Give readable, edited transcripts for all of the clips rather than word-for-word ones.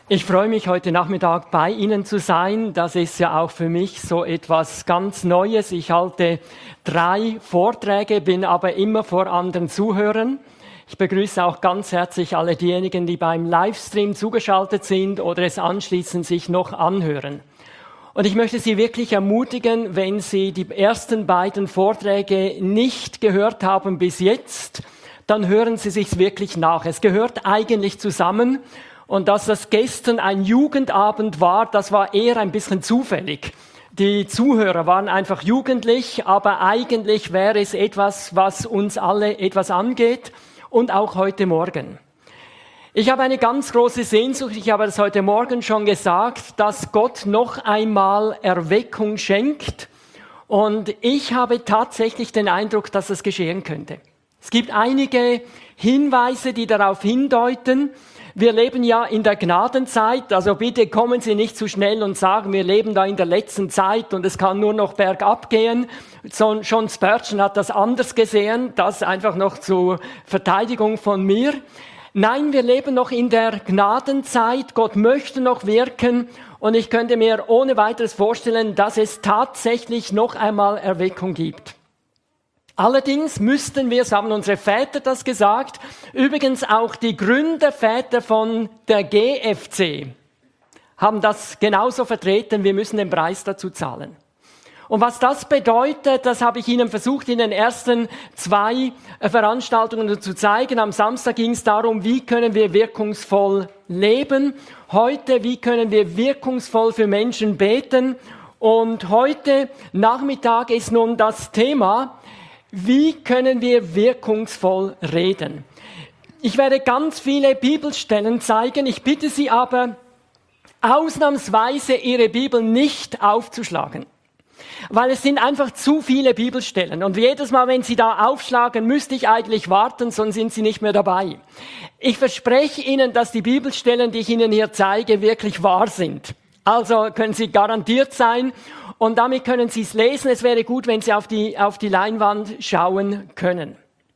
Ich freue mich, heute Nachmittag bei Ihnen zu sein. Das ist ja auch für mich so etwas ganz Neues. Ich halte 3 Vorträge, bin aber immer vor anderen Zuhörern. Ich begrüße auch ganz herzlich alle diejenigen, die beim Livestream zugeschaltet sind oder es anschließend sich noch anhören. Und ich möchte Sie wirklich ermutigen, wenn Sie die ersten beiden Vorträge nicht gehört haben bis jetzt, dann hören Sie sich's wirklich nach. Es gehört eigentlich zusammen. Und dass das gestern ein Jugendabend war, das war eher ein bisschen zufällig. Die Zuhörer waren einfach jugendlich, aber eigentlich wäre es etwas, was uns alle etwas angeht und auch heute Morgen. Ich habe eine ganz große Sehnsucht, ich habe das heute Morgen schon gesagt, dass Gott noch einmal Erweckung schenkt. Und ich habe tatsächlich den Eindruck, dass das geschehen könnte. Es gibt einige Hinweise, die darauf hindeuten. Wir leben ja in der Gnadenzeit, also bitte kommen Sie nicht zu schnell und sagen, wir leben da in der letzten Zeit und es kann nur noch bergab gehen. John Spurgeon hat das anders gesehen, das einfach noch zur Verteidigung von mir. Nein, wir leben noch in der Gnadenzeit, Gott möchte noch wirken und ich könnte mir ohne weiteres vorstellen, dass es tatsächlich noch einmal Erweckung gibt. Allerdings müssten wir, so haben unsere Väter das gesagt, übrigens auch die Gründerväter von der GFC haben das genauso vertreten, wir müssen den Preis dazu zahlen. Und was das bedeutet, das habe ich Ihnen versucht in den ersten 2 Veranstaltungen zu zeigen. Am Samstag ging es darum, wie können wir wirkungsvoll leben. Heute, wie können wir wirkungsvoll für Menschen beten. Und heute Nachmittag ist nun das Thema, wie können wir wirkungsvoll reden? Ich werde ganz viele Bibelstellen zeigen. Ich bitte Sie aber, ausnahmsweise Ihre Bibel nicht aufzuschlagen. Weil es sind einfach zu viele Bibelstellen. Und jedes Mal, wenn Sie da aufschlagen, müsste ich eigentlich warten, sonst sind Sie nicht mehr dabei. Ich verspreche Ihnen, dass die Bibelstellen, die ich Ihnen hier zeige, wirklich wahr sind. Also können Sie garantiert sein. Und damit können Sie es lesen. Es wäre gut, wenn Sie auf die Leinwand schauen können.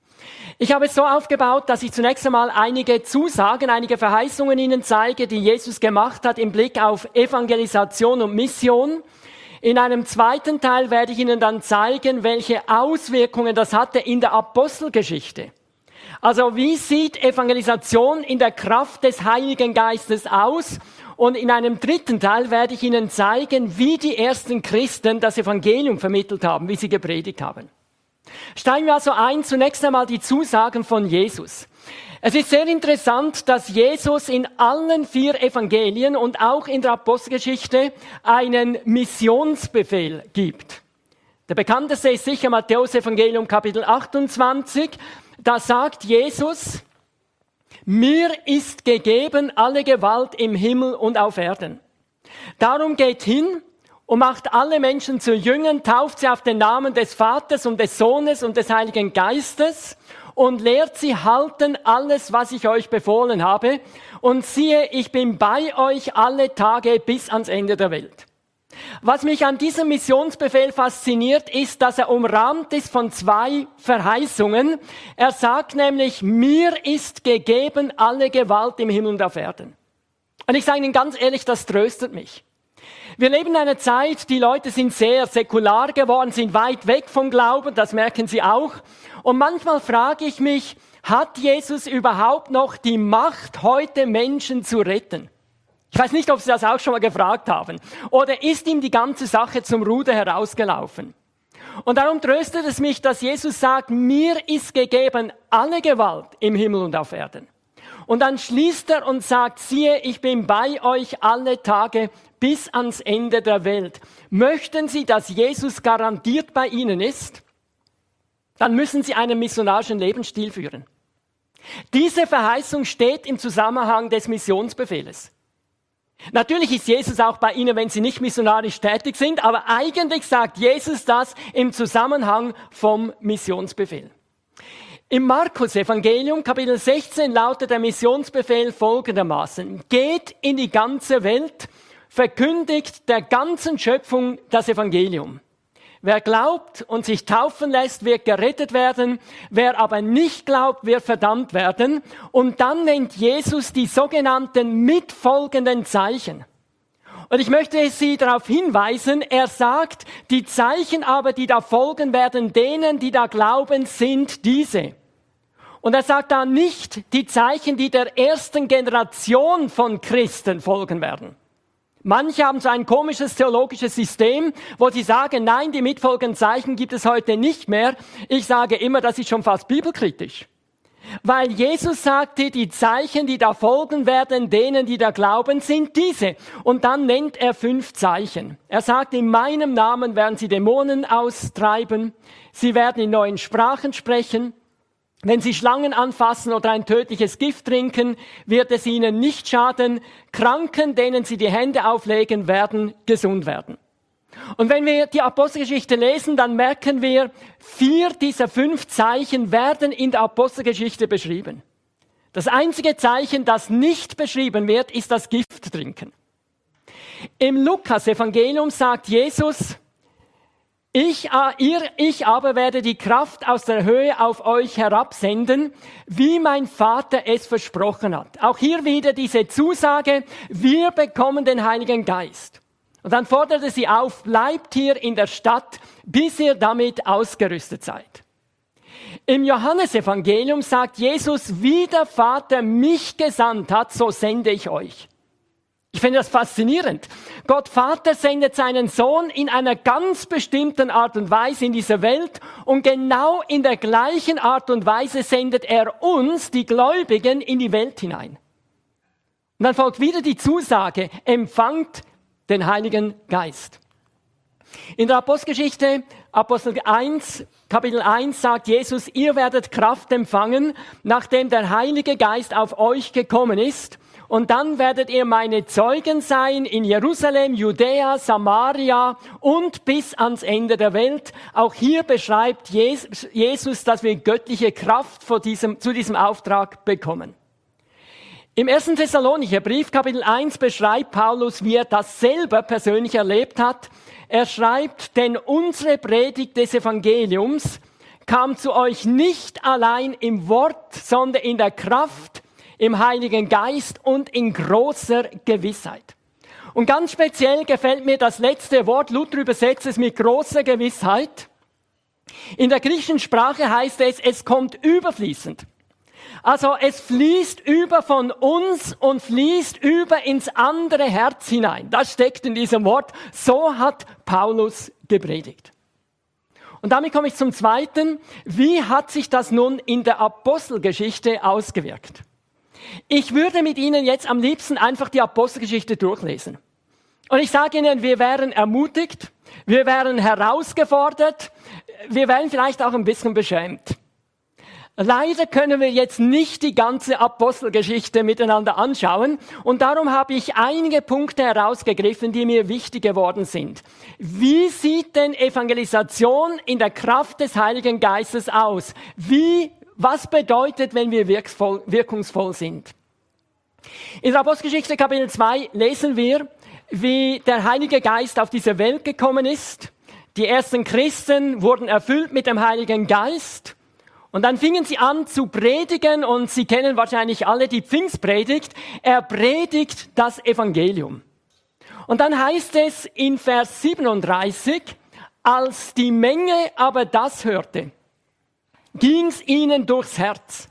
Ich habe es so aufgebaut, dass ich zunächst einmal einige Zusagen, einige Verheißungen Ihnen zeige, die Jesus gemacht hat im Blick auf Evangelisation und Mission. In einem zweiten Teil werde ich Ihnen dann zeigen, welche Auswirkungen das hatte in der Apostelgeschichte. Also wie sieht Evangelisation in der Kraft des Heiligen Geistes aus? Und in einem dritten Teil werde ich Ihnen zeigen, wie die ersten Christen das Evangelium vermittelt haben, wie sie gepredigt haben. Steigen wir also ein, zunächst einmal die Zusagen von Jesus. Es ist sehr interessant, dass Jesus in allen 4 Evangelien und auch in der Apostelgeschichte einen Missionsbefehl gibt. Der bekannteste ist sicher Matthäus Evangelium Kapitel 28. Da sagt Jesus: Mir ist gegeben alle Gewalt im Himmel und auf Erden. Darum geht hin und macht alle Menschen zu Jüngern, tauft sie auf den Namen des Vaters und des Sohnes und des Heiligen Geistes und lehrt sie halten alles, was ich euch befohlen habe. Und siehe, ich bin bei euch alle Tage bis ans Ende der Welt. Was mich an diesem Missionsbefehl fasziniert, ist, dass er umrahmt ist von 2 Verheißungen. Er sagt nämlich, mir ist gegeben alle Gewalt im Himmel und auf Erden. Und ich sage Ihnen ganz ehrlich, das tröstet mich. Wir leben in einer Zeit, die Leute sind sehr säkular geworden, sind weit weg vom Glauben, das merken Sie auch. Und manchmal frage ich mich, hat Jesus überhaupt noch die Macht, heute Menschen zu retten? Ich weiß nicht, ob Sie das auch schon mal gefragt haben. Oder ist ihm die ganze Sache zum Ruder herausgelaufen? Und darum tröstet es mich, dass Jesus sagt, mir ist gegeben alle Gewalt im Himmel und auf Erden. Und dann schließt er und sagt, siehe, ich bin bei euch alle Tage bis ans Ende der Welt. Möchten Sie, dass Jesus garantiert bei Ihnen ist? Dann müssen Sie einen missionarischen Lebensstil führen. Diese Verheißung steht im Zusammenhang des Missionsbefehles. Natürlich ist Jesus auch bei Ihnen, wenn Sie nicht missionarisch tätig sind, aber eigentlich sagt Jesus das im Zusammenhang vom Missionsbefehl. Im Markus-Evangelium, Kapitel 16, lautet der Missionsbefehl folgendermaßen: Geht in die ganze Welt, verkündigt der ganzen Schöpfung das Evangelium. Wer glaubt und sich taufen lässt, wird gerettet werden. Wer aber nicht glaubt, wird verdammt werden. Und dann nennt Jesus die sogenannten mitfolgenden Zeichen. Und ich möchte Sie darauf hinweisen, er sagt, die Zeichen aber, die da folgen werden, denen, die da glauben, sind diese. Und er sagt da nicht die Zeichen, die der ersten Generation von Christen folgen werden. Manche haben so ein komisches theologisches System, wo sie sagen, nein, die mitfolgenden Zeichen gibt es heute nicht mehr. Ich sage immer, das ist schon fast bibelkritisch. Weil Jesus sagte, die Zeichen, die da folgen werden, denen, die da glauben, sind diese. Und dann nennt er 5 Zeichen. Er sagt, in meinem Namen werden sie Dämonen austreiben. Sie werden in neuen Sprachen sprechen. Wenn sie Schlangen anfassen oder ein tödliches Gift trinken, wird es ihnen nicht schaden. Kranken, denen sie die Hände auflegen, werden gesund werden. Und wenn wir die Apostelgeschichte lesen, dann merken wir, 4 dieser 5 Zeichen werden in der Apostelgeschichte beschrieben. Das einzige Zeichen, das nicht beschrieben wird, ist das Gift trinken. Im Lukas-Evangelium sagt Jesus, ich aber werde die Kraft aus der Höhe auf euch herabsenden, wie mein Vater es versprochen hat. Auch hier wieder diese Zusage, wir bekommen den Heiligen Geist. Und dann forderte sie auf, bleibt hier in der Stadt, bis ihr damit ausgerüstet seid. Im Johannesevangelium sagt Jesus, wie der Vater mich gesandt hat, so sende ich euch. Ich finde das faszinierend. Gott Vater sendet seinen Sohn in einer ganz bestimmten Art und Weise in diese Welt und genau in der gleichen Art und Weise sendet er uns, die Gläubigen, in die Welt hinein. Und dann folgt wieder die Zusage, empfangt den Heiligen Geist. In der Apostelgeschichte, Apostel 1, Kapitel 1 sagt Jesus, ihr werdet Kraft empfangen, nachdem der Heilige Geist auf euch gekommen ist. Und dann werdet ihr meine Zeugen sein in Jerusalem, Judäa, Samaria und bis ans Ende der Welt. Auch hier beschreibt Jesus, dass wir göttliche Kraft zu diesem Auftrag bekommen. Im 1. Thessalonicher Brief, Kapitel 1, beschreibt Paulus, wie er das selber persönlich erlebt hat. Er schreibt, denn unsere Predigt des Evangeliums kam zu euch nicht allein im Wort, sondern in der Kraft, im Heiligen Geist und in großer Gewissheit. Und ganz speziell gefällt mir das letzte Wort, Luther übersetzt es mit großer Gewissheit. In der griechischen Sprache heißt es kommt überfließend. Also es fließt über von uns und fließt über ins andere Herz hinein. Das steckt in diesem Wort. So hat Paulus gepredigt. Und damit komme ich zum Zweiten. Wie hat sich das nun in der Apostelgeschichte ausgewirkt? Ich würde mit Ihnen jetzt am liebsten einfach die Apostelgeschichte durchlesen. Und ich sage Ihnen, wir wären ermutigt, wir wären herausgefordert, wir wären vielleicht auch ein bisschen beschämt. Leider können wir jetzt nicht die ganze Apostelgeschichte miteinander anschauen und darum habe ich einige Punkte herausgegriffen, die mir wichtig geworden sind. Wie sieht denn Evangelisation in der Kraft des Heiligen Geistes aus? Was bedeutet, wenn wir wirkungsvoll sind? In der Apostelgeschichte Kapitel 2 lesen wir, wie der Heilige Geist auf diese Welt gekommen ist. Die ersten Christen wurden erfüllt mit dem Heiligen Geist. Und dann fingen sie an zu predigen und Sie kennen wahrscheinlich alle die Pfingstpredigt. Er predigt das Evangelium. Und dann heißt es in Vers 37, als die Menge aber das hörte, ging's ihnen durchs Herz.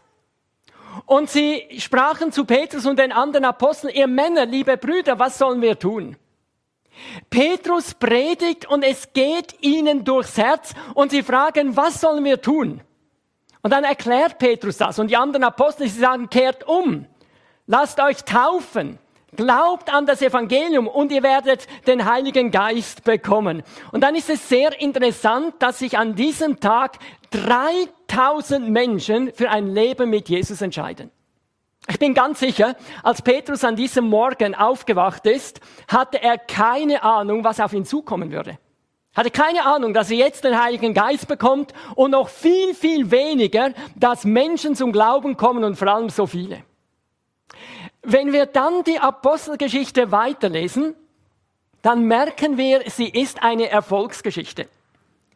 Und sie sprachen zu Petrus und den anderen Aposteln, ihr Männer, liebe Brüder, was sollen wir tun? Petrus predigt und es geht ihnen durchs Herz und sie fragen, was sollen wir tun? Und dann erklärt Petrus das und die anderen Apostel, sie sagen, kehrt um, lasst euch taufen, glaubt an das Evangelium und ihr werdet den Heiligen Geist bekommen. Und dann ist es sehr interessant, dass sich an diesem Tag 3000 Menschen für ein Leben mit Jesus entscheiden. Ich bin ganz sicher, als Petrus an diesem Morgen aufgewacht ist, hatte er keine Ahnung, was auf ihn zukommen würde. Hatte keine Ahnung, dass er jetzt den Heiligen Geist bekommt und noch viel, viel weniger, dass Menschen zum Glauben kommen und vor allem so viele. Wenn wir dann die Apostelgeschichte weiterlesen, dann merken wir, sie ist eine Erfolgsgeschichte.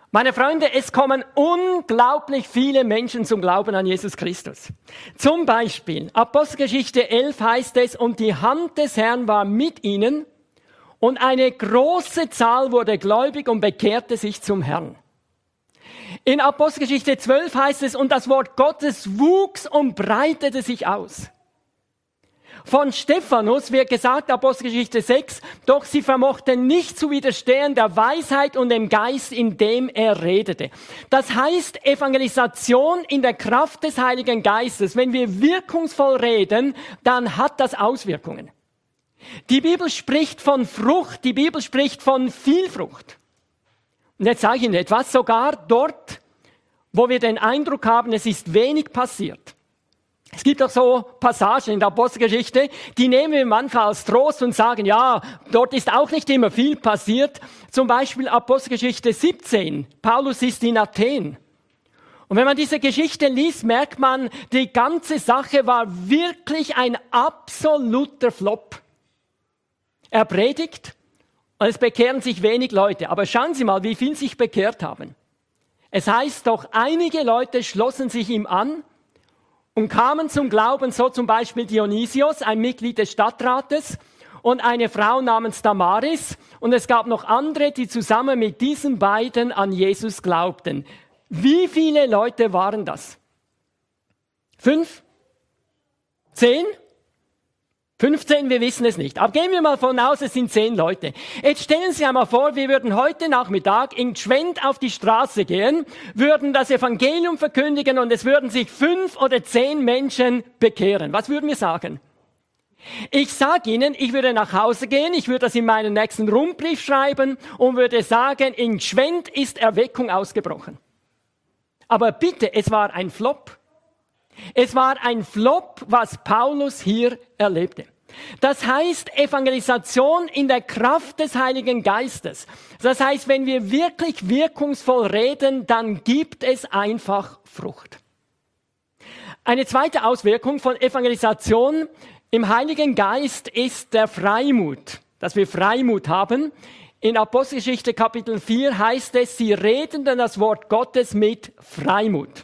Meine Freunde, es kommen unglaublich viele Menschen zum Glauben an Jesus Christus. Zum Beispiel, Apostelgeschichte 11 heißt es, und die Hand des Herrn war mit ihnen und eine große Zahl wurde gläubig und bekehrte sich zum Herrn. In Apostelgeschichte 12 heißt es, und das Wort Gottes wuchs und breitete sich aus. Von Stephanus wird gesagt, Apostelgeschichte 6, doch sie vermochten nicht zu widerstehen der Weisheit und dem Geist, in dem er redete. Das heißt, Evangelisation in der Kraft des Heiligen Geistes. Wenn wir wirkungsvoll reden, dann hat das Auswirkungen. Die Bibel spricht von Frucht, die Bibel spricht von Vielfrucht. Und jetzt sage ich Ihnen etwas, sogar dort, wo wir den Eindruck haben, es ist wenig passiert. Es gibt auch so Passagen in der Apostelgeschichte, die nehmen wir manchmal als Trost und sagen, ja, dort ist auch nicht immer viel passiert. Zum Beispiel Apostelgeschichte 17. Paulus ist in Athen. Und wenn man diese Geschichte liest, merkt man, die ganze Sache war wirklich ein absoluter Flop. Er predigt und es bekehren sich wenig Leute. Aber schauen Sie mal, wie viel sich bekehrt haben. Es heißt doch, einige Leute schlossen sich ihm an und kamen zum Glauben, so zum Beispiel Dionysios, ein Mitglied des Stadtrates, und eine Frau namens Damaris. Und es gab noch andere, die zusammen mit diesen beiden an Jesus glaubten. Wie viele Leute waren das? 5? 10? 15, wir wissen es nicht. Aber gehen wir mal von aus, es sind 10 Leute. Jetzt stellen Sie sich einmal vor, wir würden heute Nachmittag in Gschwend auf die Straße gehen, würden das Evangelium verkündigen und es würden sich 5 oder 10 Menschen bekehren. Was würden wir sagen? Ich sage Ihnen, ich würde nach Hause gehen, ich würde das in meinen nächsten Rundbrief schreiben und würde sagen, in Gschwend ist Erweckung ausgebrochen. Aber bitte, es war ein Flop. Es war ein Flop, was Paulus hier erlebte. Das heißt, Evangelisation in der Kraft des Heiligen Geistes. Das heißt, wenn wir wirklich wirkungsvoll reden, dann gibt es einfach Frucht. Eine zweite Auswirkung von Evangelisation im Heiligen Geist ist der Freimut, dass wir Freimut haben. In Apostelgeschichte Kapitel 4 heißt es, sie redeten das Wort Gottes mit Freimut.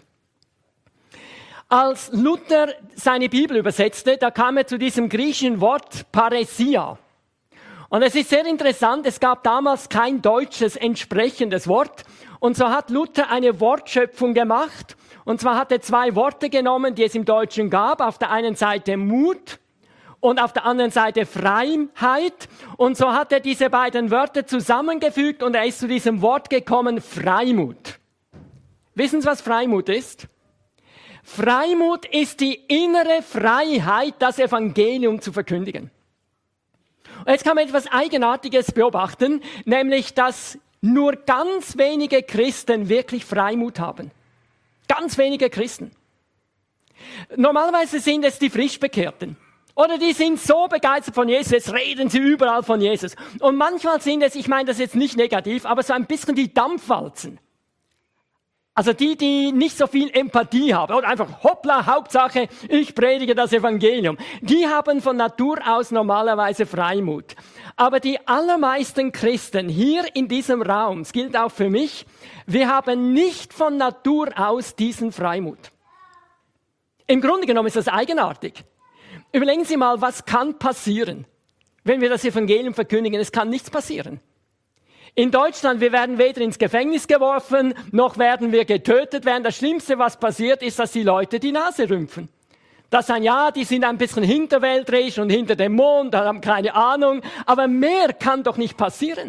Als Luther seine Bibel übersetzte, da kam er zu diesem griechischen Wort Paresia. Und es ist sehr interessant, es gab damals kein deutsches entsprechendes Wort. Und so hat Luther eine Wortschöpfung gemacht. Und zwar hat er 2 Worte genommen, die es im Deutschen gab. Auf der einen Seite Mut und auf der anderen Seite Freiheit. Und so hat er diese beiden Wörter zusammengefügt und er ist zu diesem Wort gekommen, Freimut. Wissen Sie, was Freimut ist? Freimut ist die innere Freiheit, das Evangelium zu verkündigen. Und jetzt kann man etwas Eigenartiges beobachten, nämlich, dass nur ganz wenige Christen wirklich Freimut haben. Ganz wenige Christen. Normalerweise sind es die Frischbekehrten. Oder die sind so begeistert von Jesus, jetzt reden sie überall von Jesus. Und manchmal sind es, ich meine das jetzt nicht negativ, aber so ein bisschen die Dampfwalzen. Also die nicht so viel Empathie haben oder einfach hoppla, Hauptsache, ich predige das Evangelium. Die haben von Natur aus normalerweise Freimut. Aber die allermeisten Christen hier in diesem Raum, es gilt auch für mich, wir haben nicht von Natur aus diesen Freimut. Im Grunde genommen ist das eigenartig. Überlegen Sie mal, was kann passieren, wenn wir das Evangelium verkündigen? Es kann nichts passieren. In Deutschland, wir werden weder ins Gefängnis geworfen, noch werden wir getötet werden. Das Schlimmste, was passiert, ist, dass die Leute die Nase rümpfen. Das sagen, ja, die sind ein bisschen hinterwäldlerisch und hinter dem Mond, haben keine Ahnung. Aber mehr kann doch nicht passieren.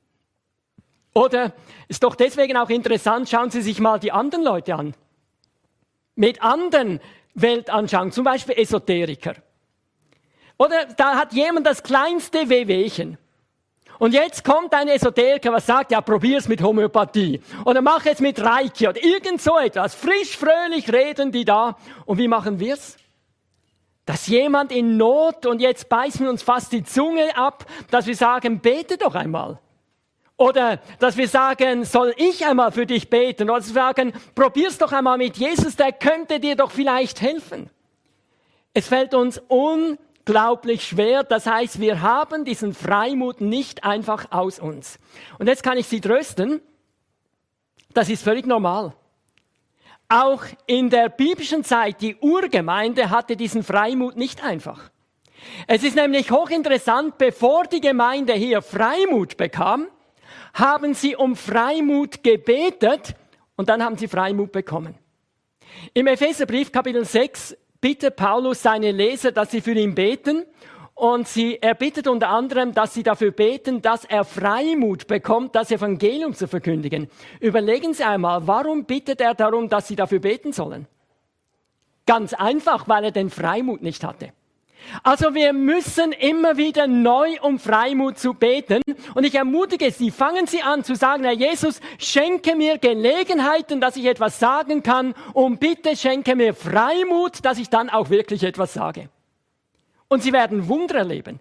Oder ist doch deswegen auch interessant, schauen Sie sich mal die anderen Leute an. Mit anderen Weltanschauungen, zum Beispiel Esoteriker. Oder da hat jemand das kleinste Wehwehchen. Und jetzt kommt ein Esoteriker, was sagt, ja, probier's mit Homöopathie. Oder mach es mit Reiki oder irgend so etwas. Frisch, fröhlich reden die da. Und wie machen wir's? Dass jemand in Not, und jetzt beißen wir uns fast die Zunge ab, dass wir sagen, bete doch einmal. Oder dass wir sagen, soll ich einmal für dich beten? Oder dass wir sagen, probier's doch einmal mit Jesus, der könnte dir doch vielleicht helfen. Es fällt uns unglaublich schwer. Das heißt, wir haben diesen Freimut nicht einfach aus uns. Und jetzt kann ich Sie trösten. Das ist völlig normal. Auch in der biblischen Zeit, die Urgemeinde hatte diesen Freimut nicht einfach. Es ist nämlich hochinteressant, bevor die Gemeinde hier Freimut bekam, haben sie um Freimut gebetet und dann haben sie Freimut bekommen. Im Epheserbrief Kapitel 6 bittet Paulus seine Leser, dass sie für ihn beten und er bittet unter anderem, dass sie dafür beten, dass er Freimut bekommt, das Evangelium zu verkündigen. Überlegen Sie einmal, warum bittet er darum, dass sie dafür beten sollen? Ganz einfach, weil er den Freimut nicht hatte. Also wir müssen immer wieder neu um Freimut zu beten. Und ich ermutige Sie, fangen Sie an zu sagen, Herr Jesus, schenke mir Gelegenheiten, dass ich etwas sagen kann. Und bitte schenke mir Freimut, dass ich dann auch wirklich etwas sage. Und Sie werden Wunder erleben.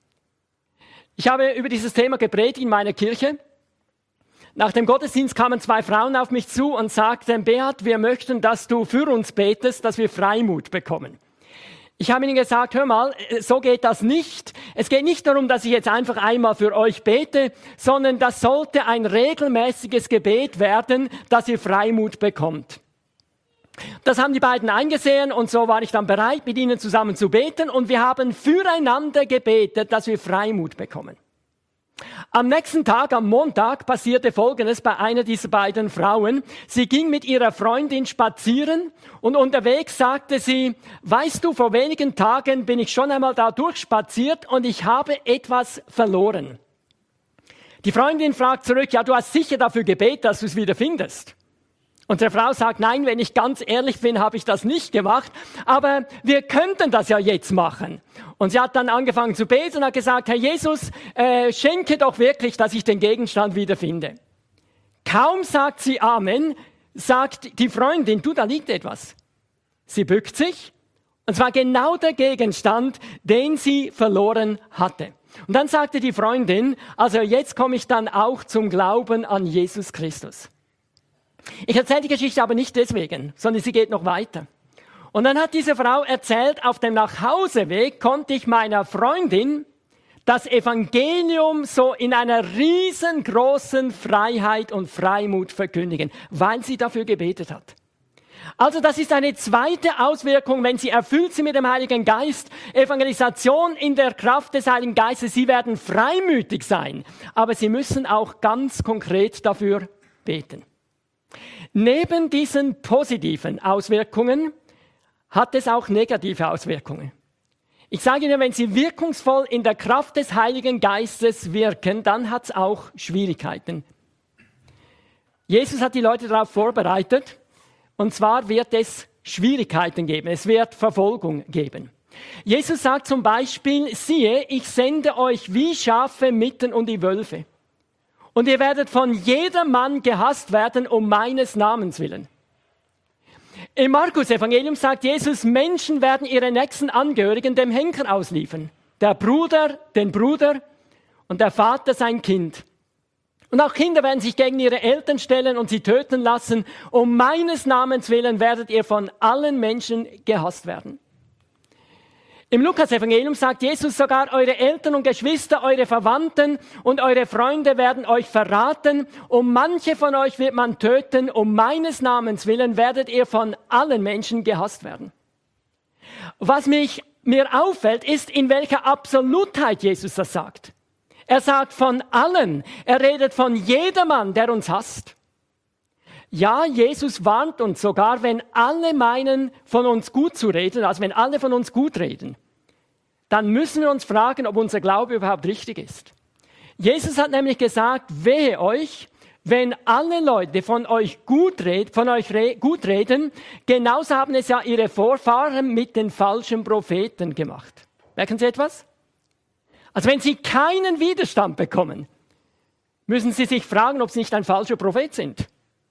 Ich habe über dieses Thema gepredigt in meiner Kirche. Nach dem Gottesdienst kamen 2 Frauen auf mich zu und sagten, Beat, wir möchten, dass du für uns betest, dass wir Freimut bekommen. Ich habe ihnen gesagt, hör mal, so geht das nicht. Es geht nicht darum, dass ich jetzt einfach einmal für euch bete, sondern das sollte ein regelmäßiges Gebet werden, dass ihr Freimut bekommt. Das haben die beiden eingesehen und so war ich dann bereit, mit ihnen zusammen zu beten und wir haben füreinander gebetet, dass wir Freimut bekommen. Am nächsten Tag, am Montag, passierte Folgendes bei einer dieser beiden Frauen. Sie ging mit ihrer Freundin spazieren und unterwegs sagte sie, weißt du, vor wenigen Tagen bin ich schon einmal da durchspaziert und ich habe etwas verloren. Die Freundin fragt zurück, ja, du hast sicher dafür gebetet, dass du es wieder findest. Unsere Frau sagt, nein, wenn ich ganz ehrlich bin, habe ich das nicht gemacht, aber wir könnten das ja jetzt machen. Und sie hat dann angefangen zu beten und hat gesagt, Herr Jesus, schenke doch wirklich, dass ich den Gegenstand wiederfinde. Kaum sagt sie Amen, sagt die Freundin, du, da liegt etwas. Sie bückt sich, und zwar genau der Gegenstand, den sie verloren hatte. Und dann sagte die Freundin, also jetzt komme ich dann auch zum Glauben an Jesus Christus. Ich erzähle die Geschichte aber nicht deswegen, sondern sie geht noch weiter. Und dann hat diese Frau erzählt, auf dem Nachhauseweg konnte ich meiner Freundin das Evangelium so in einer riesengroßen Freiheit und Freimut verkündigen, weil sie dafür gebetet hat. Also das ist eine zweite Auswirkung, wenn Sie erfüllt sind mit dem Heiligen Geist, Evangelisation in der Kraft des Heiligen Geistes, Sie werden freimütig sein, aber Sie müssen auch ganz konkret dafür beten. Neben diesen positiven Auswirkungen hat es auch negative Auswirkungen. Ich sage Ihnen, wenn Sie wirkungsvoll in der Kraft des Heiligen Geistes wirken, dann hat es auch Schwierigkeiten. Jesus hat die Leute darauf vorbereitet, und zwar wird es Schwierigkeiten geben, es wird Verfolgung geben. Jesus sagt zum Beispiel, siehe, ich sende euch wie Schafe mitten unter die Wölfe. Und ihr werdet von jedermann gehasst werden um meines Namens willen. Im Markus-Evangelium sagt Jesus, Menschen werden ihre nächsten Angehörigen dem Henker ausliefern. Der Bruder, den Bruder und der Vater sein Kind. Und auch Kinder werden sich gegen ihre Eltern stellen und sie töten lassen. Um meines Namens willen werdet ihr von allen Menschen gehasst werden. Im Lukas-Evangelium sagt Jesus sogar, eure Eltern und Geschwister, eure Verwandten und eure Freunde werden euch verraten. Und manche von euch wird man töten. Um meines Namens willen werdet ihr von allen Menschen gehasst werden. Was mir auffällt, ist, in welcher Absolutheit Jesus das sagt. Er sagt von allen. Er redet von jedermann, der uns hasst. Ja, Jesus warnt uns sogar, wenn alle meinen, von uns gut zu reden, also wenn alle von uns gut reden, dann müssen wir uns fragen, ob unser Glaube überhaupt richtig ist. Jesus hat nämlich gesagt, wehe euch, wenn alle Leute von euch gut reden, genauso haben es ja ihre Vorfahren mit den falschen Propheten gemacht. Merken Sie etwas? Also wenn Sie keinen Widerstand bekommen, müssen Sie sich fragen, ob Sie nicht ein falscher Prophet sind.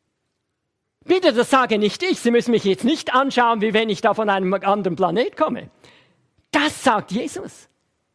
Bitte, das sage nicht ich. Sie müssen mich jetzt nicht anschauen, wie wenn ich da von einem anderen Planet komme. Das sagt Jesus.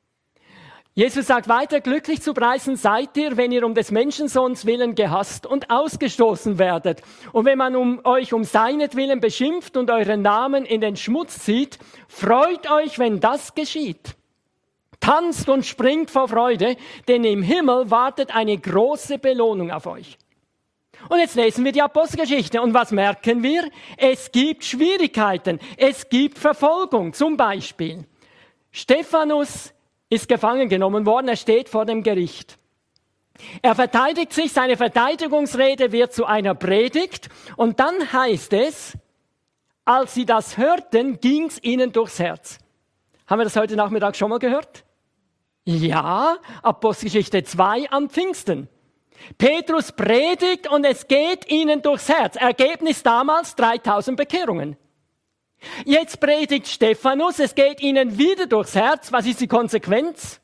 Jesus sagt weiter, glücklich zu preisen seid ihr, wenn ihr um des Menschensohns willen gehasst und ausgestoßen werdet. Und wenn man euch um seinetwillen beschimpft und euren Namen in den Schmutz zieht, freut euch, wenn das geschieht. Tanzt und springt vor Freude, denn im Himmel wartet eine große Belohnung auf euch. Und jetzt lesen wir die Apostelgeschichte. Und was merken wir? Es gibt Schwierigkeiten. Es gibt Verfolgung. Zum Beispiel, Stephanus ist gefangen genommen worden. Er steht vor dem Gericht. Er verteidigt sich. Seine Verteidigungsrede wird zu einer Predigt. Und dann heißt es, als sie das hörten, ging es ihnen durchs Herz. Haben wir das heute Nachmittag schon mal gehört? Ja, Apostelgeschichte 2 am Pfingsten. Petrus predigt und es geht ihnen durchs Herz. Ergebnis damals 3000 Bekehrungen. Jetzt predigt Stephanus, es geht ihnen wieder durchs Herz. Was ist die Konsequenz?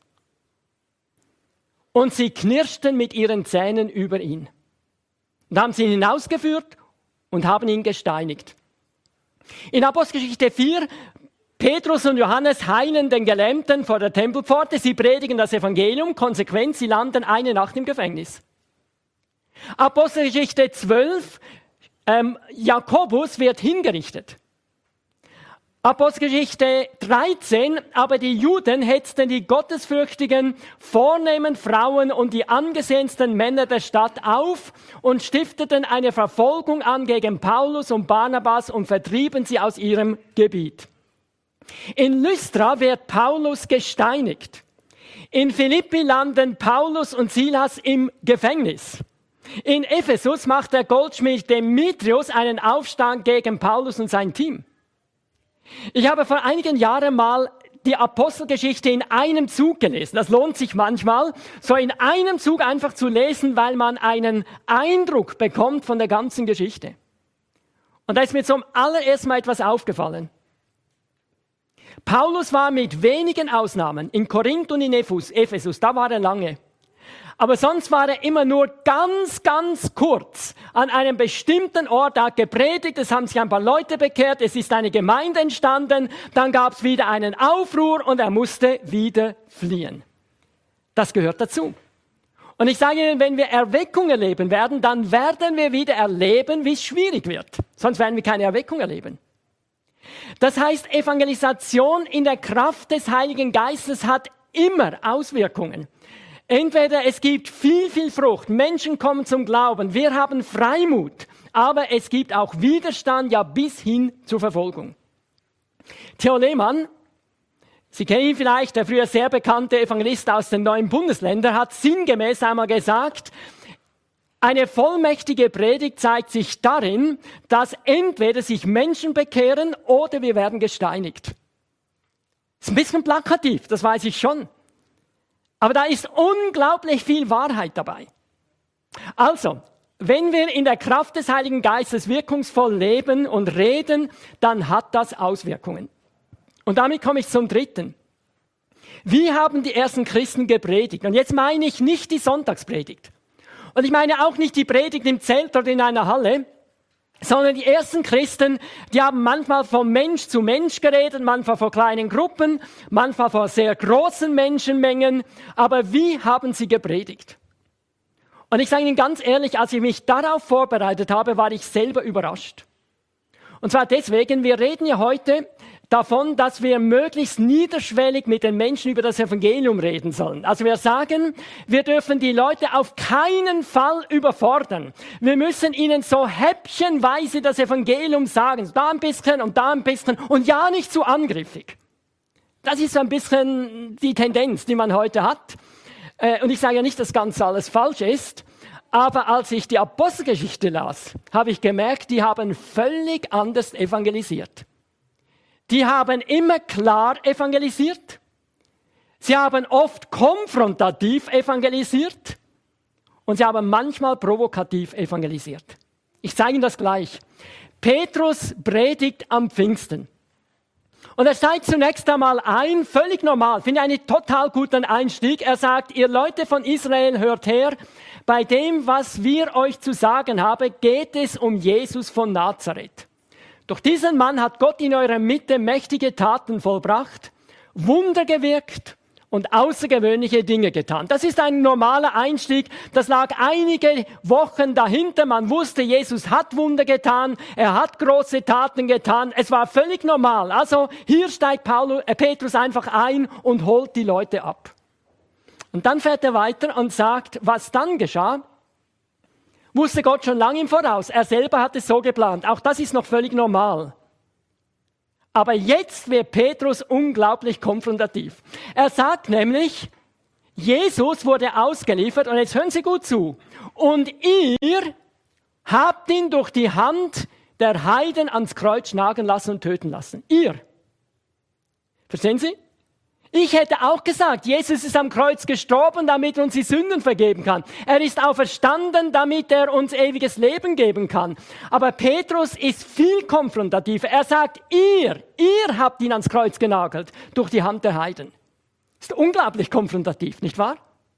Und sie knirschten mit ihren Zähnen über ihn. Und haben sie ihn hinausgeführt und haben ihn gesteinigt. In Apostelgeschichte 4, Petrus und Johannes heilen den Gelähmten vor der Tempelpforte. Sie predigen das Evangelium. Konsequenz, sie landen eine Nacht im Gefängnis. Apostelgeschichte 12, Jakobus wird hingerichtet. Apostelgeschichte 13, aber die Juden hetzten die gottesfürchtigen, vornehmen Frauen und die angesehensten Männer der Stadt auf und stifteten eine Verfolgung an gegen Paulus und Barnabas und vertrieben sie aus ihrem Gebiet. In Lystra wird Paulus gesteinigt. In Philippi landen Paulus und Silas im Gefängnis. In Ephesus macht der Goldschmied Demetrius einen Aufstand gegen Paulus und sein Team. Ich habe vor einigen Jahren mal die Apostelgeschichte in einem Zug gelesen. Das lohnt sich manchmal, so in einem Zug einfach zu lesen, weil man einen Eindruck bekommt von der ganzen Geschichte. Und da ist mir zum allerersten Mal etwas aufgefallen. Paulus war mit wenigen Ausnahmen in Korinth und in Ephesus, da war er lange. Aber sonst war er immer nur ganz kurz an einem bestimmten Ort, hat gepredigt, es haben sich ein paar Leute bekehrt, es ist eine Gemeinde entstanden, dann gab es wieder einen Aufruhr und er musste wieder fliehen. Das gehört dazu. Und ich sage Ihnen, wenn wir Erweckung erleben werden, dann werden wir wieder erleben, wie es schwierig wird. Sonst werden wir keine Erweckung erleben. Das heißt, Evangelisation in der Kraft des Heiligen Geistes hat immer Auswirkungen. Entweder es gibt viel Frucht, Menschen kommen zum Glauben, wir haben Freimut, aber es gibt auch Widerstand, ja bis hin zur Verfolgung. Theo Lehmann, Sie kennen ihn vielleicht, der früher sehr bekannte Evangelist aus den 9 Bundesländern, hat sinngemäß einmal gesagt, eine vollmächtige Predigt zeigt sich darin, dass entweder sich Menschen bekehren oder wir werden gesteinigt. Ist ein bisschen plakativ, das weiß ich schon. Aber da ist unglaublich viel Wahrheit dabei. Also, wenn wir in der Kraft des Heiligen Geistes wirkungsvoll leben und reden, dann hat das Auswirkungen. Und damit komme ich zum dritten. Wie haben die ersten Christen gepredigt? Und jetzt meine ich nicht die Sonntagspredigt. Und ich meine auch nicht die Predigt im Zelt oder in einer Halle, sondern die ersten Christen, die haben manchmal von Mensch zu Mensch geredet, manchmal vor kleinen Gruppen, manchmal vor sehr großen Menschenmengen. Aber wie haben sie gepredigt? Und ich sage Ihnen ganz ehrlich, als ich mich darauf vorbereitet habe, war ich selber überrascht. Und zwar deswegen, wir reden ja heute davon, dass wir möglichst niederschwellig mit den Menschen über das Evangelium reden sollen. Also wir sagen, wir dürfen die Leute auf keinen Fall überfordern. Wir müssen ihnen so häppchenweise das Evangelium sagen, da ein bisschen und da ein bisschen und ja nicht zu angriffig. Das ist so ein bisschen die Tendenz, die man heute hat. Und ich sage ja nicht, dass ganz alles falsch ist, aber als ich die Apostelgeschichte las, habe ich gemerkt, die haben völlig anders evangelisiert. Die haben immer klar evangelisiert. Sie haben oft konfrontativ evangelisiert. Und sie haben manchmal provokativ evangelisiert. Ich zeige Ihnen das gleich. Petrus predigt am Pfingsten. Und er steigt zunächst einmal ein, völlig normal, finde ich einen total guten Einstieg. Er sagt, ihr Leute von Israel, hört her, bei dem, was wir euch zu sagen haben, geht es um Jesus von Nazareth. Durch diesen Mann hat Gott in eurer Mitte mächtige Taten vollbracht, Wunder gewirkt und außergewöhnliche Dinge getan. Das ist ein normaler Einstieg. Das lag einige Wochen dahinter. Man wusste, Jesus hat Wunder getan. Er hat große Taten getan. Es war völlig normal. Also hier steigt Petrus einfach ein und holt die Leute ab. Und dann fährt er weiter und sagt, was dann geschah. Wusste Gott schon lange im Voraus. Er selber hat es so geplant. Auch das ist noch völlig normal. Aber jetzt wird Petrus unglaublich konfrontativ. Er sagt nämlich, Jesus wurde ausgeliefert, und jetzt hören Sie gut zu, und ihr habt ihn durch die Hand der Heiden ans Kreuz nageln lassen und töten lassen. Ihr. Verstehen Sie? Ich hätte auch gesagt, Jesus ist am Kreuz gestorben, damit er uns die Sünden vergeben kann. Er ist auferstanden, damit er uns ewiges Leben geben kann. Aber Petrus ist viel konfrontativer. Er sagt, ihr habt ihn ans Kreuz genagelt, durch die Hand der Heiden. Ist unglaublich konfrontativ, nicht wahr?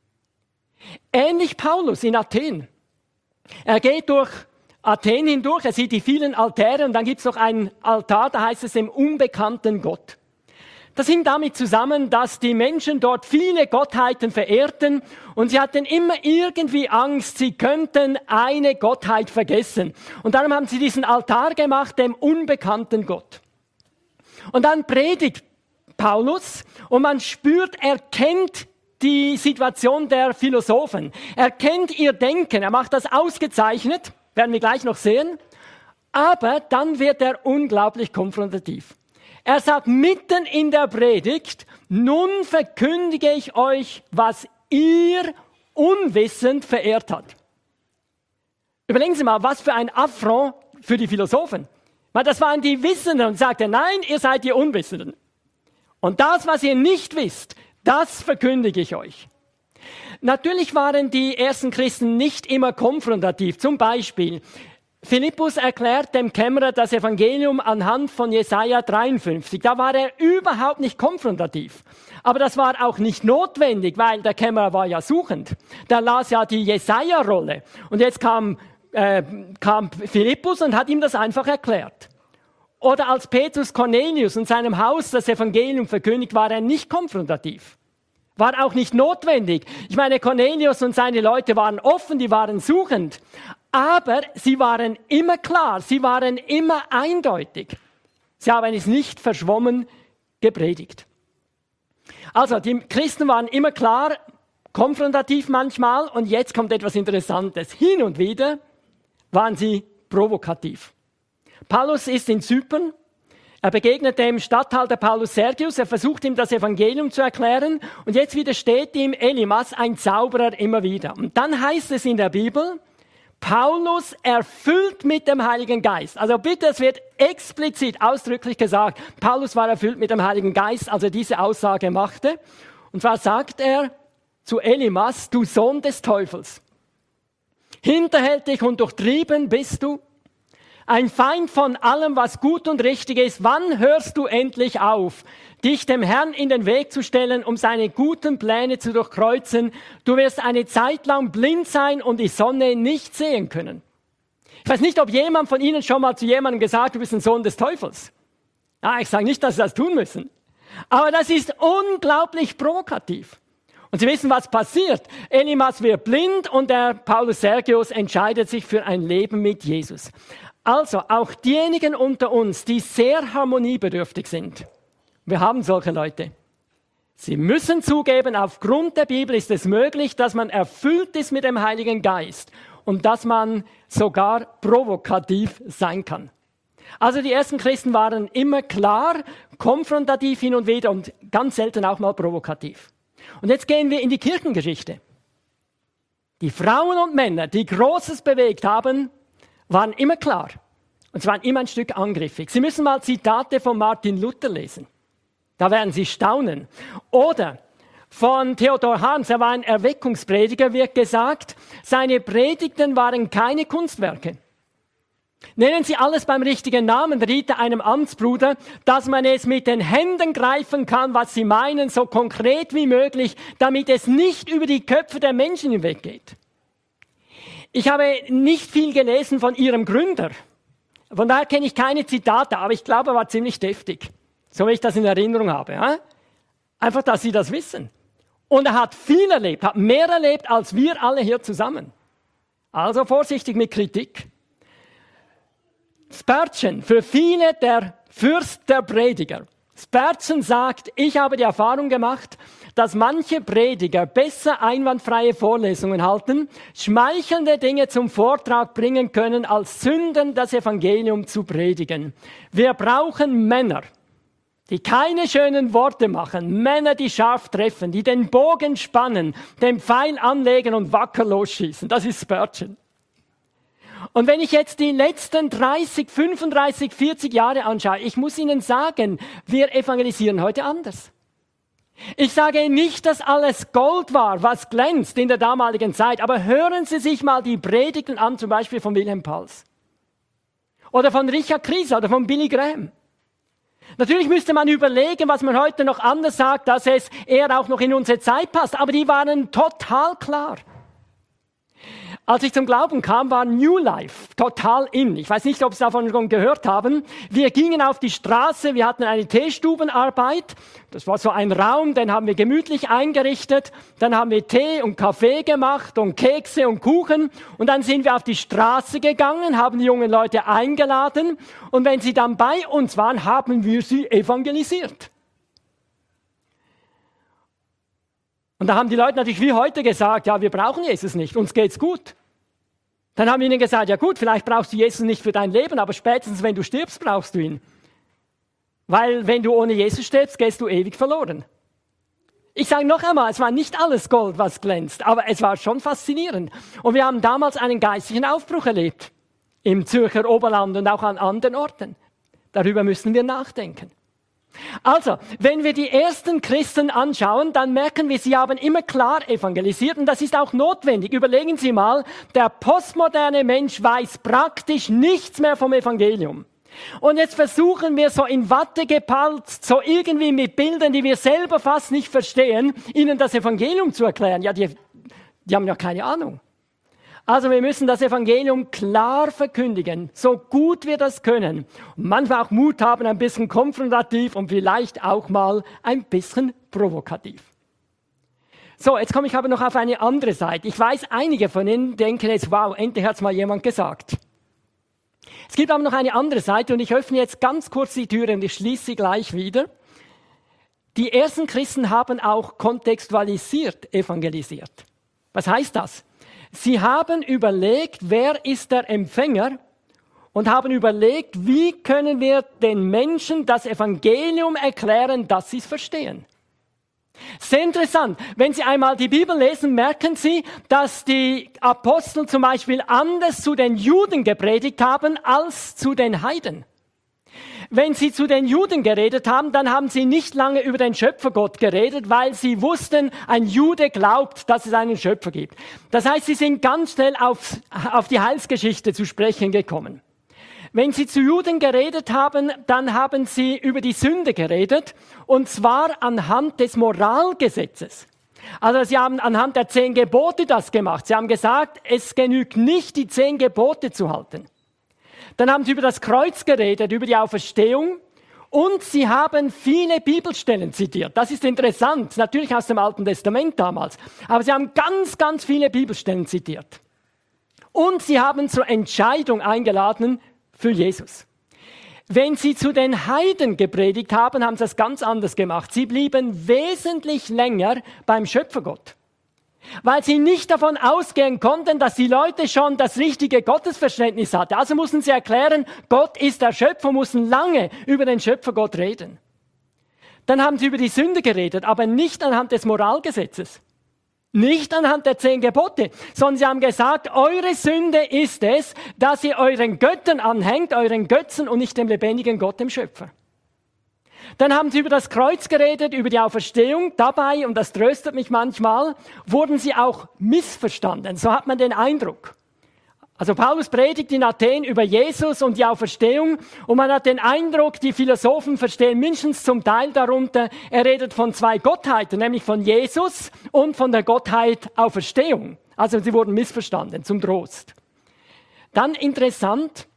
Ähnlich Paulus in Athen. Er geht durch Athen hindurch, er sieht die vielen Altäre, und dann gibt es noch einen Altar, da heißt es dem unbekannten Gott. Das hing damit zusammen, dass die Menschen dort viele Gottheiten verehrten, und sie hatten immer irgendwie Angst, sie könnten eine Gottheit vergessen. Und darum haben sie diesen Altar gemacht, dem unbekannten Gott. Und dann predigt Paulus, und man spürt, er kennt die Situation der Philosophen. Er kennt ihr Denken, er macht das ausgezeichnet, werden wir gleich noch sehen. Aber dann wird er unglaublich konfrontativ. Er sagt mitten in der Predigt, nun verkündige ich euch, was ihr unwissend verehrt habt. Überlegen Sie mal, was für ein Affront für die Philosophen. Weil das waren die Wissenden, und sagte, nein, ihr seid die Unwissenden. Und das, was ihr nicht wisst, das verkündige ich euch. Natürlich waren die ersten Christen nicht immer konfrontativ. Zum Beispiel, Philippus erklärt dem Kämmerer das Evangelium anhand von Jesaja 53. Da war er überhaupt nicht konfrontativ. Aber das war auch nicht notwendig, weil der Kämmerer war ja suchend. Der las ja die Jesaja-Rolle. Und jetzt kam Philippus und hat ihm das einfach erklärt. Oder als Petrus Cornelius in seinem Haus das Evangelium verkündigt, war er nicht konfrontativ. War auch nicht notwendig. Ich meine, Cornelius und seine Leute waren offen, die waren suchend. Aber sie waren immer klar, sie waren immer eindeutig. Sie haben es nicht verschwommen gepredigt. Also, die Christen waren immer klar, konfrontativ manchmal, und jetzt kommt etwas Interessantes. Hin und wieder waren sie provokativ. Paulus ist in Zypern. Er begegnet dem Statthalter Paulus Sergius, er versucht ihm das Evangelium zu erklären, und jetzt widersteht ihm Elimas, ein Zauberer, immer wieder. Und dann heißt es in der Bibel, Paulus erfüllt mit dem Heiligen Geist. Also bitte, es wird explizit ausdrücklich gesagt, Paulus war erfüllt mit dem Heiligen Geist, als er diese Aussage machte. Und zwar sagt er zu Elimas, du Sohn des Teufels, hinterhältig und durchtrieben bist du, ein Feind von allem, was gut und richtig ist. Wann hörst du endlich auf, dich dem Herrn in den Weg zu stellen, um seine guten Pläne zu durchkreuzen? Du wirst eine Zeit lang blind sein und die Sonne nicht sehen können. Ich weiß nicht, ob jemand von Ihnen schon mal zu jemandem gesagt hat, du bist ein Sohn des Teufels. Ja, ich sage nicht, dass Sie das tun müssen. Aber das ist unglaublich provokativ. Und Sie wissen, was passiert. Elimas wird blind, und der Paulus Sergius entscheidet sich für ein Leben mit Jesus. Also auch diejenigen unter uns, die sehr harmoniebedürftig sind, wir haben solche Leute. Sie müssen zugeben, aufgrund der Bibel ist es möglich, dass man erfüllt ist mit dem Heiligen Geist und dass man sogar provokativ sein kann. Also die ersten Christen waren immer klar, konfrontativ hin und wieder und ganz selten auch mal provokativ. Und jetzt gehen wir in die Kirchengeschichte. Die Frauen und Männer, die Großes bewegt haben, waren immer klar. Und sie waren immer ein Stück angriffig. Sie müssen mal Zitate von Martin Luther lesen. Da werden Sie staunen. Oder von Theodor Harms, er war ein Erweckungsprediger, wird gesagt, seine Predigten waren keine Kunstwerke. Nennen Sie alles beim richtigen Namen, riet er einem Amtsbruder, dass man es mit den Händen greifen kann, was Sie meinen, so konkret wie möglich, damit es nicht über die Köpfe der Menschen hinweggeht. Ich habe nicht viel gelesen von Ihrem Gründer. Von daher kenne ich keine Zitate, aber ich glaube, er war ziemlich deftig. So wie ich das in Erinnerung habe. Ja? Einfach, dass Sie das wissen. Und er hat viel erlebt, hat mehr erlebt als wir alle hier zusammen. Also vorsichtig mit Kritik. Spurgeon, für viele der Fürst der Prediger. Spurgeon sagt, ich habe die Erfahrung gemacht, dass manche Prediger besser einwandfreie Vorlesungen halten, schmeichelnde Dinge zum Vortrag bringen können, als Sündern das Evangelium zu predigen. Wir brauchen Männer, die keine schönen Worte machen, Männer, die scharf treffen, die den Bogen spannen, den Pfeil anlegen und wacker losschießen. Das ist Spurgeon. Und wenn ich jetzt die letzten 30, 35, 40 Jahre anschaue, ich muss Ihnen sagen, wir evangelisieren heute anders. Ich sage nicht, dass alles Gold war, was glänzt in der damaligen Zeit, aber hören Sie sich mal die Predigten an, zum Beispiel von Wilhelm Pals oder von Richard Kries oder von Billy Graham. Natürlich müsste man überlegen, was man heute noch anders sagt, dass es eher auch noch in unsere Zeit passt, aber die waren total klar. Als ich zum Glauben kam, war New Life total in. Ich weiß nicht, ob Sie davon schon gehört haben. Wir gingen auf die Straße, wir hatten eine Teestubenarbeit. Das war so ein Raum, den haben wir gemütlich eingerichtet. Dann haben wir Tee und Kaffee gemacht und Kekse und Kuchen. Und dann sind wir auf die Straße gegangen, haben die jungen Leute eingeladen. Und wenn sie dann bei uns waren, haben wir sie evangelisiert. Und da haben die Leute natürlich wie heute gesagt, ja, wir brauchen Jesus nicht, uns geht's gut. Dann haben wir ihnen gesagt, ja gut, vielleicht brauchst du Jesus nicht für dein Leben, aber spätestens wenn du stirbst, brauchst du ihn. Weil wenn du ohne Jesus stirbst, gehst du ewig verloren. Ich sage noch einmal, es war nicht alles Gold, was glänzt, aber es war schon faszinierend. Und wir haben damals einen geistlichen Aufbruch erlebt, im Zürcher Oberland und auch an anderen Orten. Darüber müssen wir nachdenken. Also, wenn wir die ersten Christen anschauen, dann merken wir, sie haben immer klar evangelisiert und das ist auch notwendig. Überlegen Sie mal, der postmoderne Mensch weiß praktisch nichts mehr vom Evangelium. Und jetzt versuchen wir so in Watte gepallt, so irgendwie mit Bildern, die wir selber fast nicht verstehen, ihnen das Evangelium zu erklären. Ja, die haben ja keine Ahnung. Also wir müssen das Evangelium klar verkündigen, so gut wir das können. Und manchmal auch Mut haben, ein bisschen konfrontativ und vielleicht auch mal ein bisschen provokativ. So, jetzt komme ich aber noch auf eine andere Seite. Ich weiß, einige von Ihnen denken jetzt, wow, endlich hat es mal jemand gesagt. Es gibt aber noch eine andere Seite und ich öffne jetzt ganz kurz die Tür und ich schließe sie gleich wieder. Die ersten Christen haben auch kontextualisiert evangelisiert. Was heißt das? Sie haben überlegt, wer ist der Empfänger und haben überlegt, wie können wir den Menschen das Evangelium erklären, dass sie es verstehen. Sehr interessant. Wenn Sie einmal die Bibel lesen, merken Sie, dass die Apostel zum Beispiel anders zu den Juden gepredigt haben als zu den Heiden. Wenn sie zu den Juden geredet haben, dann haben sie nicht lange über den Schöpfergott geredet, weil sie wussten, ein Jude glaubt, dass es einen Schöpfer gibt. Das heißt, sie sind ganz schnell auf die Heilsgeschichte zu sprechen gekommen. Wenn sie zu Juden geredet haben, dann haben sie über die Sünde geredet, und zwar anhand des Moralgesetzes. Also sie haben anhand der 10 Gebote das gemacht. Sie haben gesagt, es genügt nicht, die 10 Gebote zu halten. Dann haben sie über das Kreuz geredet, über die Auferstehung und sie haben viele Bibelstellen zitiert. Das ist interessant, natürlich aus dem Alten Testament damals, aber sie haben ganz, ganz viele Bibelstellen zitiert. Und sie haben zur Entscheidung eingeladen für Jesus. Wenn sie zu den Heiden gepredigt haben, haben sie das ganz anders gemacht. Sie blieben wesentlich länger beim Schöpfergott. Weil sie nicht davon ausgehen konnten, dass die Leute schon das richtige Gottesverständnis hatten. Also mussten sie erklären, Gott ist der Schöpfer, mussten lange über den Schöpfergott reden. Dann haben sie über die Sünde geredet, aber nicht anhand des Moralgesetzes. Nicht anhand der 10 Gebote, sondern sie haben gesagt, eure Sünde ist es, dass ihr euren Göttern anhängt, euren Götzen und nicht dem lebendigen Gott, dem Schöpfer. Dann haben sie über das Kreuz geredet, über die Auferstehung. Dabei, und das tröstet mich manchmal, wurden sie auch missverstanden. So hat man den Eindruck. Also Paulus predigt in Athen über Jesus und die Auferstehung und man hat den Eindruck, die Philosophen verstehen mindestens zum Teil darunter, er redet von 2 Gottheiten, nämlich von Jesus und von der Gottheit Auferstehung. Also sie wurden missverstanden, zum Trost. Dann interessant,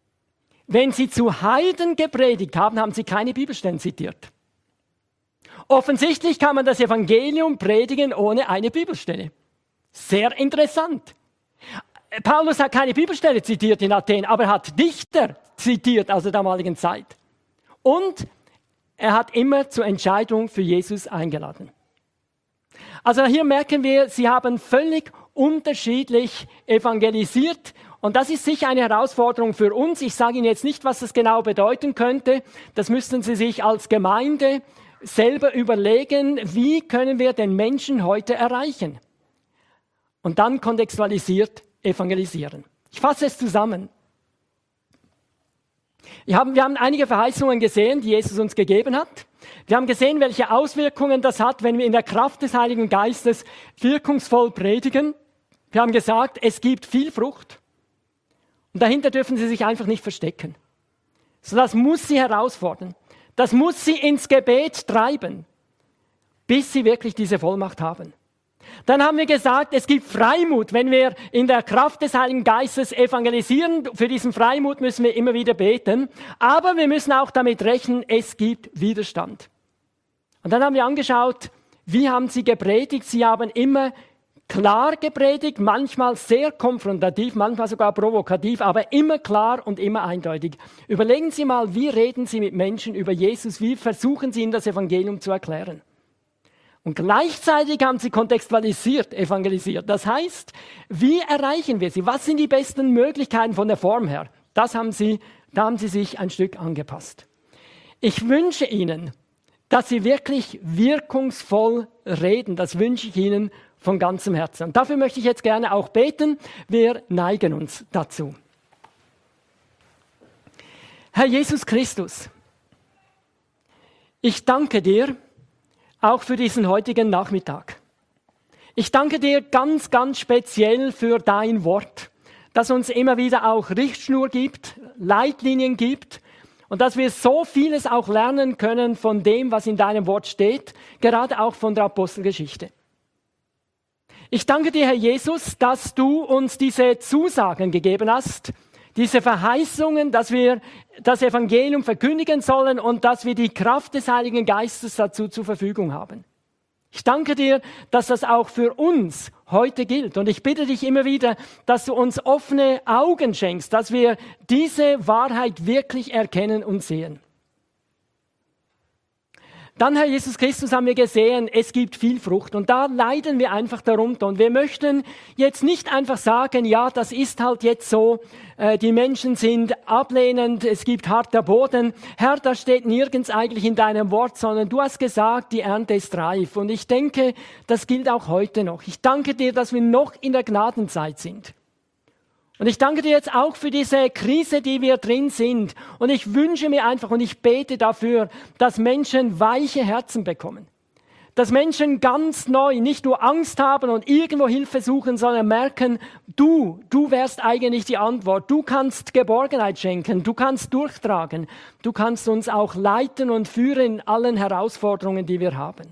wenn sie zu Heiden gepredigt haben, haben sie keine Bibelstellen zitiert. Offensichtlich kann man das Evangelium predigen ohne eine Bibelstelle. Sehr interessant. Paulus hat keine Bibelstelle zitiert in Athen, aber er hat Dichter zitiert aus der damaligen Zeit. Und er hat immer zur Entscheidung für Jesus eingeladen. Also hier merken wir, sie haben völlig unterschiedlich evangelisiert. Und das ist sicher eine Herausforderung für uns. Ich sage Ihnen jetzt nicht, was das genau bedeuten könnte. Das müssten Sie sich als Gemeinde selber überlegen, wie können wir den Menschen heute erreichen? Und dann kontextualisiert evangelisieren. Ich fasse es zusammen. Wir haben einige Verheißungen gesehen, die Jesus uns gegeben hat. Wir haben gesehen, welche Auswirkungen das hat, wenn wir in der Kraft des Heiligen Geistes wirkungsvoll predigen. Wir haben gesagt, es gibt viel Frucht. Und dahinter dürfen sie sich einfach nicht verstecken. So, das muss sie herausfordern. Das muss sie ins Gebet treiben, bis sie wirklich diese Vollmacht haben. Dann haben wir gesagt, es gibt Freimut, wenn wir in der Kraft des Heiligen Geistes evangelisieren. Für diesen Freimut müssen wir immer wieder beten. Aber wir müssen auch damit rechnen, es gibt Widerstand. Und dann haben wir angeschaut, wie haben sie gepredigt? Sie haben immer klar gepredigt, manchmal sehr konfrontativ, manchmal sogar provokativ, aber immer klar und immer eindeutig. Überlegen Sie mal, wie reden Sie mit Menschen über Jesus? Wie versuchen Sie ihnen das Evangelium zu erklären? Und gleichzeitig haben sie kontextualisiert evangelisiert. Das heißt, wie erreichen wir sie? Was sind die besten Möglichkeiten von der Form her? Da haben sie sich ein Stück angepasst. Ich wünsche Ihnen, dass Sie wirklich wirkungsvoll reden. Das wünsche ich Ihnen von ganzem Herzen. Und dafür möchte ich jetzt gerne auch beten. Wir neigen uns dazu. Herr Jesus Christus, ich danke dir, auch für diesen heutigen Nachmittag. Ich danke dir ganz, ganz speziell für dein Wort, das uns immer wieder auch Richtschnur gibt, Leitlinien gibt und dass wir so vieles auch lernen können von dem, was in deinem Wort steht, gerade auch von der Apostelgeschichte. Ich danke dir, Herr Jesus, dass du uns diese Zusagen gegeben hast, diese Verheißungen, dass wir das Evangelium verkündigen sollen und dass wir die Kraft des Heiligen Geistes dazu zur Verfügung haben. Ich danke dir, dass das auch für uns heute gilt. Und ich bitte dich immer wieder, dass du uns offene Augen schenkst, dass wir diese Wahrheit wirklich erkennen und sehen. Dann, Herr Jesus Christus, haben wir gesehen, es gibt viel Frucht und da leiden wir einfach darunter. Und wir möchten jetzt nicht einfach sagen, ja, das ist halt jetzt so, die Menschen sind ablehnend, es gibt harter Boden. Herr, das steht nirgends eigentlich in deinem Wort, sondern du hast gesagt, die Ernte ist reif. Und ich denke, das gilt auch heute noch. Ich danke dir, dass wir noch in der Gnadenzeit sind. Und ich danke dir jetzt auch für diese Krise, die wir drin sind. Und ich wünsche mir einfach und ich bete dafür, dass Menschen weiche Herzen bekommen. Dass Menschen ganz neu nicht nur Angst haben und irgendwo Hilfe suchen, sondern merken, du wärst eigentlich die Antwort. Du kannst Geborgenheit schenken, du kannst durchtragen. Du kannst uns auch leiten und führen in allen Herausforderungen, die wir haben.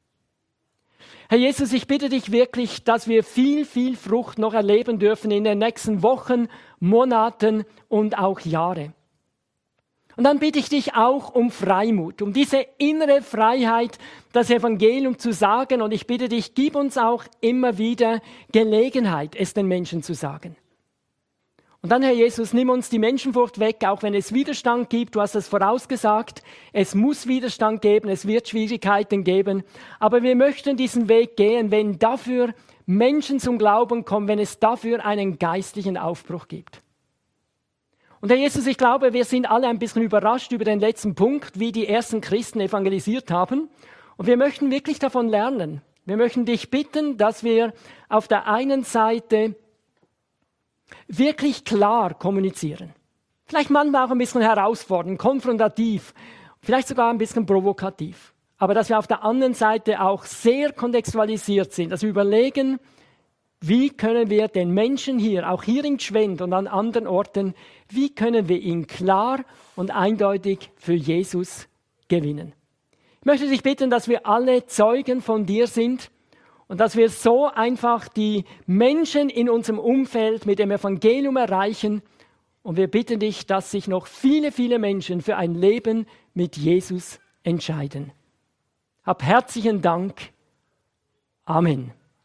Herr Jesus, ich bitte dich wirklich, dass wir viel, viel Frucht noch erleben dürfen in den nächsten Wochen, Monaten und auch Jahre. Und dann bitte ich dich auch um Freimut, um diese innere Freiheit, das Evangelium zu sagen. Und ich bitte dich, gib uns auch immer wieder Gelegenheit, es den Menschen zu sagen. Und dann, Herr Jesus, nimm uns die Menschenfurcht weg, auch wenn es Widerstand gibt. Du hast es vorausgesagt, es muss Widerstand geben, es wird Schwierigkeiten geben. Aber wir möchten diesen Weg gehen, wenn dafür Menschen zum Glauben kommen, wenn es dafür einen geistlichen Aufbruch gibt. Und Herr Jesus, ich glaube, wir sind alle ein bisschen überrascht über den letzten Punkt, wie die ersten Christen evangelisiert haben. Und wir möchten wirklich davon lernen. Wir möchten dich bitten, dass wir auf der einen Seite wirklich klar kommunizieren. Vielleicht manchmal auch ein bisschen herausfordernd, konfrontativ, vielleicht sogar ein bisschen provokativ. Aber dass wir auf der anderen Seite auch sehr kontextualisiert sind, dass wir überlegen, wie können wir den Menschen hier, auch hier in Gschwend und an anderen Orten, wie können wir ihn klar und eindeutig für Jesus gewinnen. Ich möchte dich bitten, dass wir alle Zeugen von dir sind und dass wir so einfach die Menschen in unserem Umfeld mit dem Evangelium erreichen. Und wir bitten dich, dass sich noch viele, viele Menschen für ein Leben mit Jesus entscheiden. Hab herzlichen Dank. Amen.